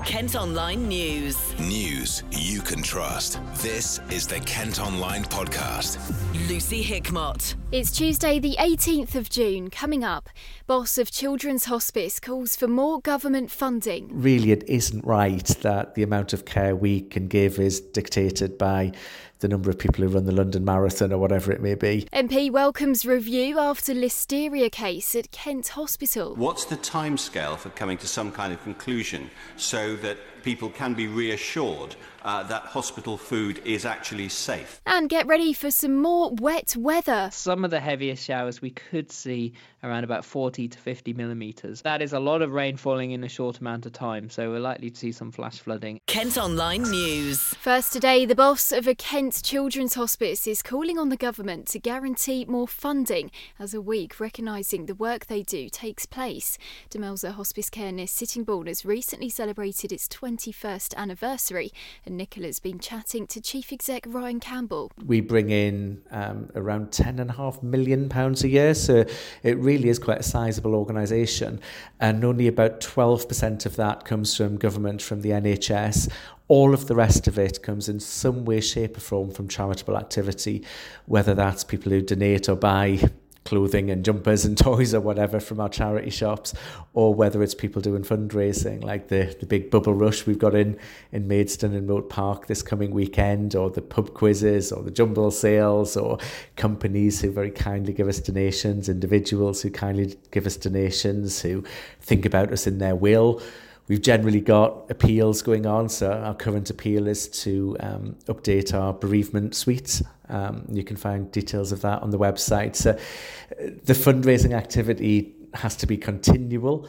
Kent Online News. News you can trust. This is the Kent Online Podcast. Lucy Hickmott. It's Tuesday the 18th of June. Coming up, boss of Children's Hospice calls for more government funding. Really, it isn't right that the amount of care we can give is dictated by the number of people who run the London Marathon or whatever it may be. MP welcomes review after listeria case at Kent Hospital. What's the timescale for coming to some kind of conclusion so that people can be reassured that hospital food is actually safe? And get ready for some more wet weather. Some of the heaviest showers we could see around about 40 to 50 millimetres. That is a lot of rain falling in a short amount of time, so we're likely to see some flash flooding. Kent Online News. First today, the boss of a Kent Children's Hospice is calling on the government to guarantee more funding as a week recognising the work they do takes place. Demelza Hospice Care near Sittingbourne has recently celebrated its 21st anniversary, and Nicola's been chatting to Chief Exec Ryan Campbell. We bring in around £10.5 million a year, so it really is quite a sizable organisation, and only about 12% of that comes from government, from the NHS. All of the rest of it comes in some way, shape or form from charitable activity, whether that's people who donate or buy clothing and jumpers and toys or whatever from our charity shops, or whether it's people doing fundraising like the big bubble rush we've got in Maidstone and Moat Park this coming weekend, or the pub quizzes, or the jumble sales, or companies who very kindly give us donations, individuals who kindly give us donations, who think about us in their will. We've generally got appeals going on, so our current appeal is to update our bereavement suites. You can find details of that on the website. So the fundraising activity has to be continual,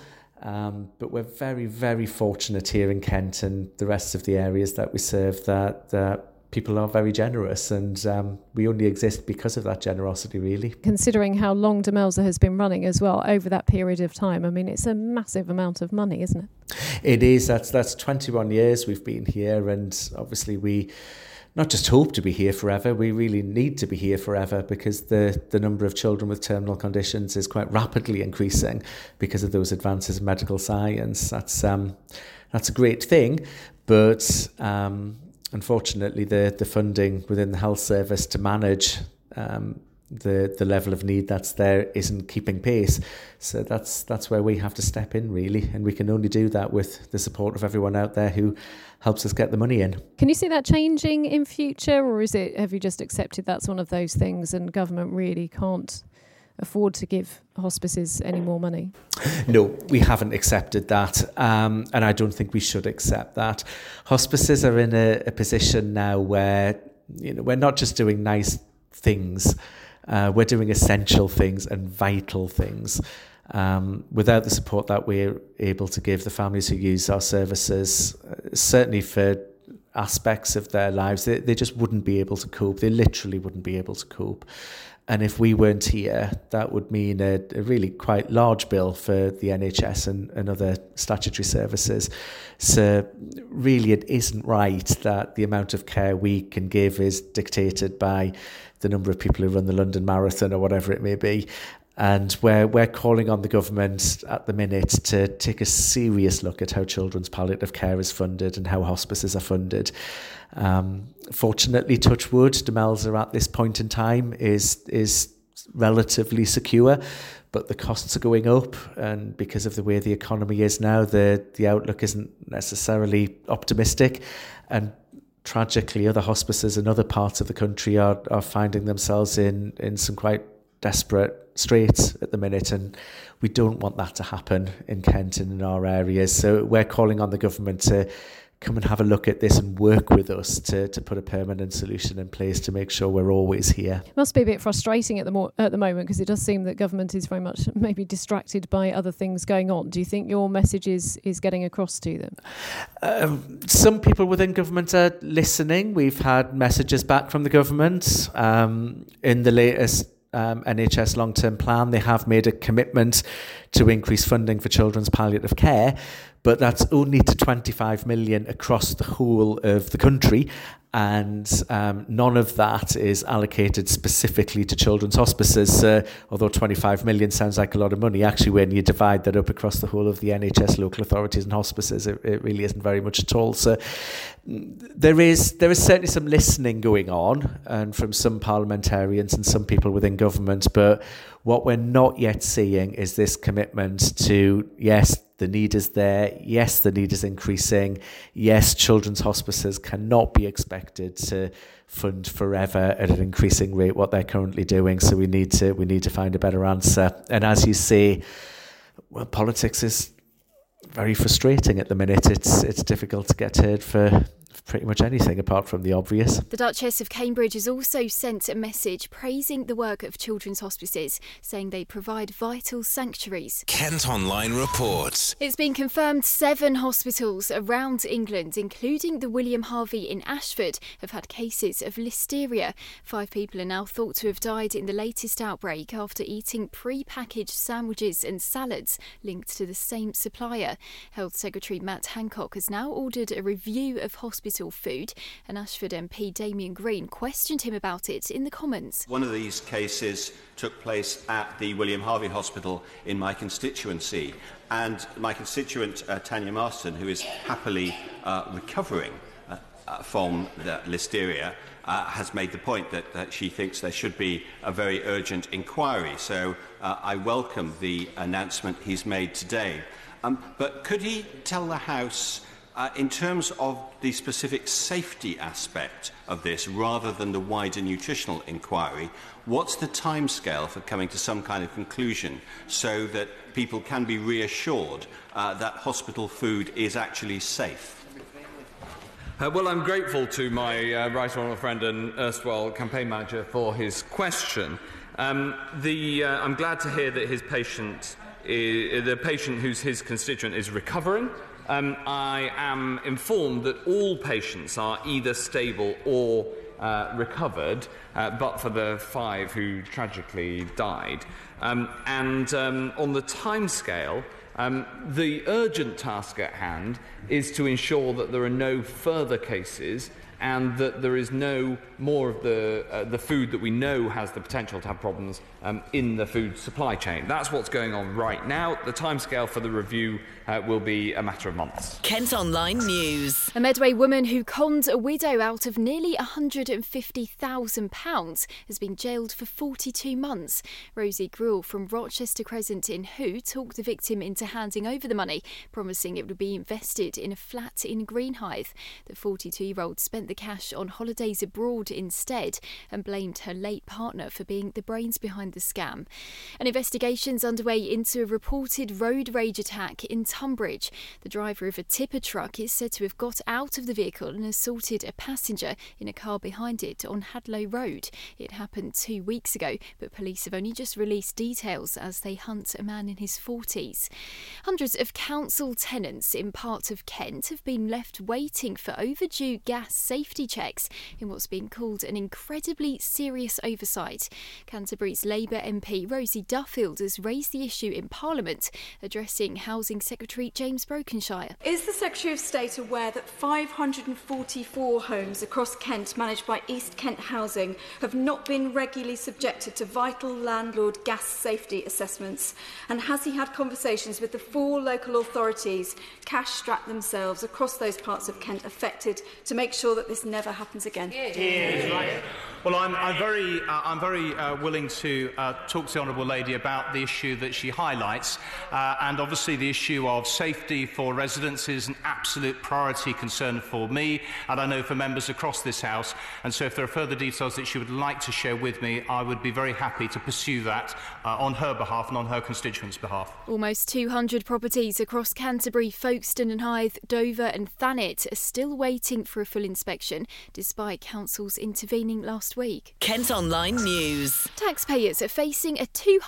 but we're very, very fortunate here in Kent and the rest of the areas that we serve that people are very generous, and we only exist because of that generosity, really. Considering how long Demelza has been running as well over that period of time, I mean, it's a massive amount of money, isn't it? It is. That's 21 years we've been here, and obviously we not just hope to be here forever, we really need to be here forever, because the number of children with terminal conditions is quite rapidly increasing because of those advances in medical science. That's a great thing, but unfortunately, the funding within the health service to manage the level of need that's there isn't keeping pace. So that's where we have to step in, really, and we can only do that with the support of everyone out there who helps us get the money in. Can you see that changing in future, or have you just accepted that's one of those things and government really can't afford to give hospices any more money? No, we haven't accepted that, and I don't think we should accept that. Hospices are in a position now where, we're not just doing nice things, we're doing essential things and vital things. Without the support that we're able to give the families who use our services, certainly for aspects of their lives, they just wouldn't be able to cope. They literally wouldn't be able to cope. And if we weren't here, that would mean a really quite large bill for the NHS and other statutory services. So really, it isn't right that the amount of care we can give is dictated by the number of people who run the London Marathon or whatever it may be. And we're calling on the government at the minute to take a serious look at how children's palliative care is funded and how hospices are funded. Fortunately, touch wood, Demelza at this point in time is relatively secure, but the costs are going up, and because of the way the economy is now, the outlook isn't necessarily optimistic. And tragically, other hospices in other parts of the country are finding themselves in some quite desperate straits at the minute, and we don't want that to happen in Kent and in our areas. So we're calling on the government to come and have a look at this and work with us to put a permanent solution in place to make sure we're always here. It must be a bit frustrating at the moment, because it does seem that government is very much maybe distracted by other things going on. Do you think your message is getting across to them? Some people within government are listening. We've had messages back from the government. In the latest NHS long-term plan, they have made a commitment to increase funding for children's palliative care, but that's only to 25 million across the whole of the country. And none of that is allocated specifically to children's hospices, although 25 million sounds like a lot of money. Actually, when you divide that up across the whole of the NHS, local authorities and hospices, it really isn't very much at all. So there is certainly some listening going on, and from some parliamentarians and some people within government, but what we're not yet seeing is this commitment to, yes, the need is there. Yes, the need is increasing. Yes, children's hospices cannot be expected to fund forever at an increasing rate what they're currently doing. So we need to find a better answer. And as you say, well, politics is very frustrating at the minute. It's difficult to get heard for pretty much anything apart from the obvious. The Duchess of Cambridge has also sent a message praising the work of children's hospices, saying they provide vital sanctuaries. Kent Online reports. It's been confirmed 7 hospitals around England, including the William Harvey in Ashford, have had cases of listeria. 5 people are now thought to have died in the latest outbreak after eating pre-packaged sandwiches and salads linked to the same supplier. Health Secretary Matt Hancock has now ordered a review of hospital food, and Ashford MP Damien Green questioned him about it in the Commons. One of these cases took place at the William Harvey Hospital in my constituency, and my constituent Tanya Marston, who is happily recovering from the listeria, has made the point that she thinks there should be a very urgent inquiry. So I welcome the announcement he's made today. But could he tell the House, in terms of the specific safety aspect of this, rather than the wider nutritional inquiry, what's the timescale for coming to some kind of conclusion so that people can be reassured that hospital food is actually safe? Well, I'm grateful to my right honourable friend and erstwhile campaign manager for his question. I'm glad to hear that his patient, the patient who's his constituent, is recovering. I am informed that all patients are either stable or recovered, but for the 5 who tragically died. On the timescale, the urgent task at hand is to ensure that there are no further cases and that there is no more of the food that we know has the potential to have problems in the food supply chain. That's what's going on right now. The timescale for the review will be a matter of months. Kent Online News. A Medway woman who conned a widow out of nearly £150,000 has been jailed for 42 months. Rosie Gruel from Rochester Crescent in Hoo talked the victim into handing over the money, promising it would be invested in a flat in Greenhithe. The 42-year-old spent the cash on holidays abroad instead and blamed her late partner for being the brains behind the scam. An investigation's underway into a reported road rage attack in Tunbridge. The driver of a tipper truck is said to have got out of the vehicle and assaulted a passenger in a car behind it on Hadlow Road. It happened 2 weeks ago, but police have only just released details as they hunt a man in his 40s. Hundreds of council tenants in parts of Kent have been left waiting for overdue gas safety checks in what's been called an incredibly serious oversight. Canterbury's Labour MP Rosie Duffield has raised the issue in Parliament, addressing Housing Secretary James Brokenshire. Is the Secretary of State aware that 544 homes across Kent managed by East Kent Housing have not been regularly subjected to vital landlord gas safety assessments? And has he had conversations with the 4 local authorities cash-strapped themselves across those parts of Kent affected to make sure that this never happens again? Well, I'm very willing to talk to the Honourable Lady about the issue that she highlights, and obviously the issue of safety for residents is an absolute priority concern for me, and I know for members across this House, and so if there are further details that she would like to share with me, I would be very happy to pursue that on her behalf and on her constituents' behalf. Almost 200 properties across Canterbury, Folkestone and Hythe, Dover and Thanet are still waiting for a full inspection section, despite councils intervening last week. Kent Online News. Taxpayers are facing a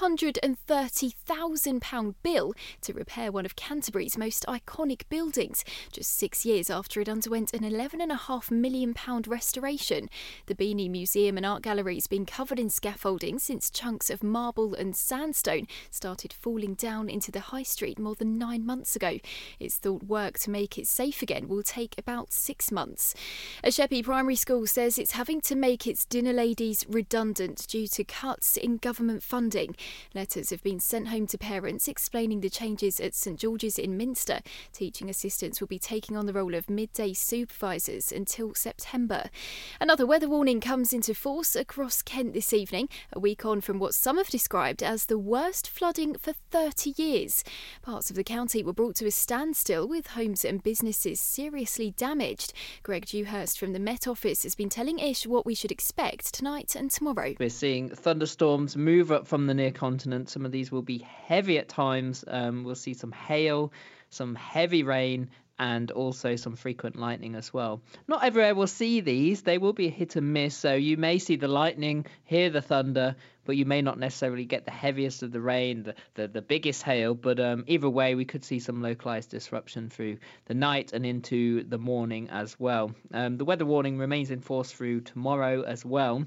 £230,000 bill to repair one of Canterbury's most iconic buildings, just 6 years after it underwent an £11.5 million restoration. The Beanie Museum and Art Gallery has been covered in scaffolding since chunks of marble and sandstone started falling down into the high street more than 9 months ago. It's thought work to make it safe again will take about 6 months. A Sheppey primary school says it's having to make its dinner ladies redundant due to cuts in government funding. Letters have been sent home to parents explaining the changes at St George's in Minster. Teaching assistants will be taking on the role of midday supervisors until September. Another weather warning comes into force across Kent this evening, a week on from what some have described as the worst flooding for 30 years. Parts of the county were brought to a standstill, with homes and businesses seriously damaged. Greg Dewhurst from the Met Office has been telling Ish what we should expect tonight and tomorrow. We're seeing thunderstorms move up from the near continent. Some of these will be heavy at times. We'll see some hail, some heavy rain, and also some frequent lightning as well. Not everywhere will see these. They will be hit and miss, so you may see the lightning, hear the thunder, but you may not necessarily get the heaviest of the rain, the biggest hail. But either way, we could see some localised disruption through the night and into the morning as well. The weather warning remains in force through tomorrow as well.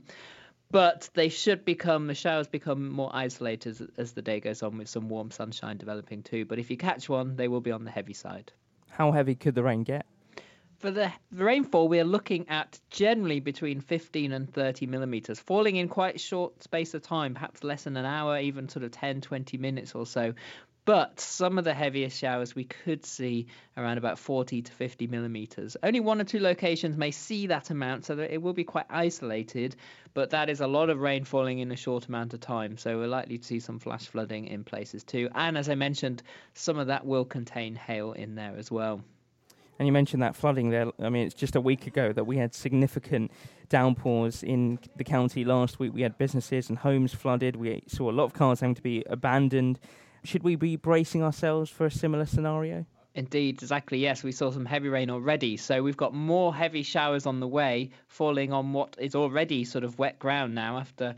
But the showers become more isolated as the day goes on, with some warm sunshine developing too. But if you catch one, they will be on the heavy side. How heavy could the rain get? For the rainfall, we are looking at generally between 15 and 30 millimetres, falling in quite a short space of time, perhaps less than an hour, even sort of 10, 20 minutes or so. But some of the heaviest showers we could see around about 40 to 50 millimetres. Only one or two locations may see that amount, so that it will be quite isolated. But that is a lot of rain falling in a short amount of time. So we're likely to see some flash flooding in places too. And as I mentioned, some of that will contain hail in there as well. And you mentioned that flooding there. I mean, it's just a week ago that we had significant downpours in the county last week. We had businesses and homes flooded. We saw a lot of cars having to be abandoned. Should we be bracing ourselves for a similar scenario? Indeed, exactly, yes. We saw some heavy rain already. So we've got more heavy showers on the way, falling on what is already sort of wet ground now after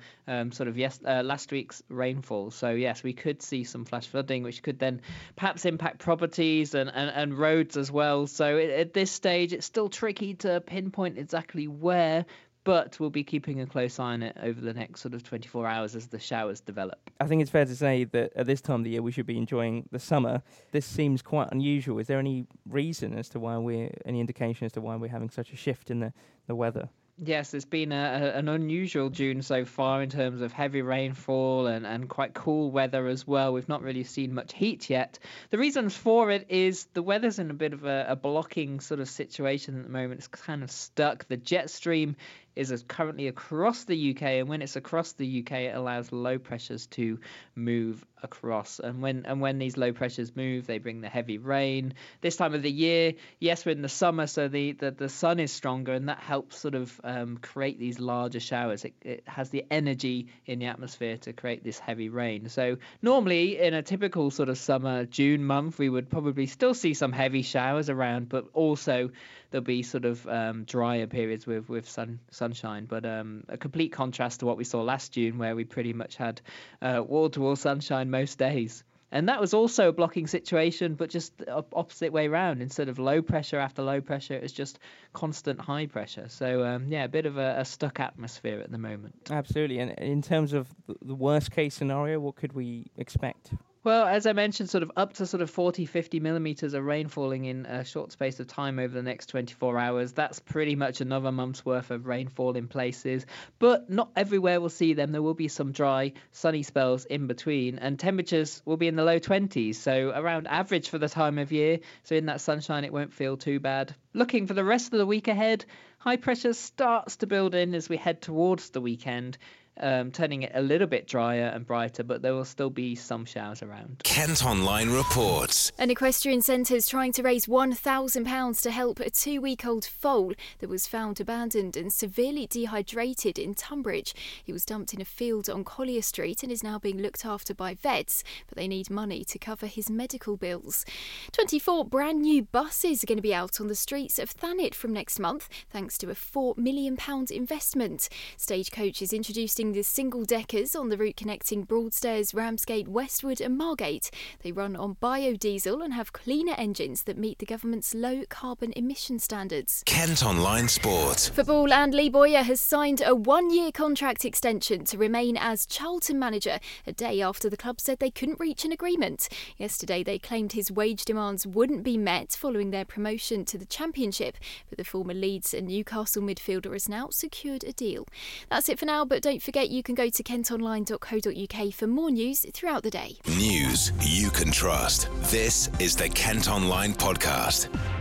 last week's rainfall. So yes, we could see some flash flooding, which could then perhaps impact properties and roads as well. So at this stage, it's still tricky to pinpoint exactly where, but we'll be keeping a close eye on it over the next sort of 24 hours as the showers develop. I think it's fair to say that at this time of the year we should be enjoying the summer. This seems quite unusual. Is there any reason as to why any indication as to why we're having such a shift in the weather? Yes, it's been an unusual June so far in terms of heavy rainfall and quite cool weather as well. We've not really seen much heat yet. The reasons for it is the weather's in a bit of a blocking sort of situation at the moment. It's kind of stuck. The jet stream is currently across the UK, and when it's across the UK, it allows low pressures to move across. And when these low pressures move, they bring the heavy rain. This time of the year, yes, we're in the summer, so the sun is stronger, and that helps sort of create these larger showers. It has the energy in the atmosphere to create this heavy rain. So normally in a typical sort of summer June month, we would probably still see some heavy showers around, but also there'll be sort of drier periods with sunshine. But a complete contrast to what we saw last June, where we pretty much had wall-to-wall sunshine most days. And that was also a blocking situation, but just the opposite way round. Instead of low pressure after low pressure, it's just constant high pressure. So, a bit of a stuck atmosphere at the moment. Absolutely. And in terms of the worst case scenario, what could we expect? Well, as I mentioned, sort of up to sort of 40, 50 millimetres of rain falling in a short space of time over the next 24 hours. That's pretty much another month's worth of rainfall in places. But not everywhere will see them. There will be some dry, sunny spells in between. And temperatures will be in the low 20s, so around average for the time of year. So in that sunshine, it won't feel too bad. Looking for the rest of the week ahead, high pressure starts to build in as we head towards the weekend. turning it a little bit drier and brighter, but there will still be some showers around. Kent Online reports. An equestrian centre is trying to raise £1,000 to help a 2-week-old foal that was found abandoned and severely dehydrated in Tunbridge. He was dumped in a field on Collier Street and is now being looked after by vets, but they need money to cover his medical bills. 24 brand new buses are going to be out on the streets of Thanet from next month, thanks to a £4 million investment. Stagecoach is introducing the single-deckers on the route connecting Broadstairs, Ramsgate, Westwood and Margate. They run on biodiesel and have cleaner engines that meet the government's low-carbon emission standards. Kent Online Sport. Football, and Lee Bowyer has signed a 1-year contract extension to remain as Charlton manager, a day after the club said they couldn't reach an agreement. Yesterday they claimed his wage demands wouldn't be met following their promotion to the Championship, but the former Leeds and Newcastle midfielder has now secured a deal. That's it for now, but don't forget you can go to kentonline.co.uk for more news throughout the day. News you can trust. This is the Kent Online Podcast.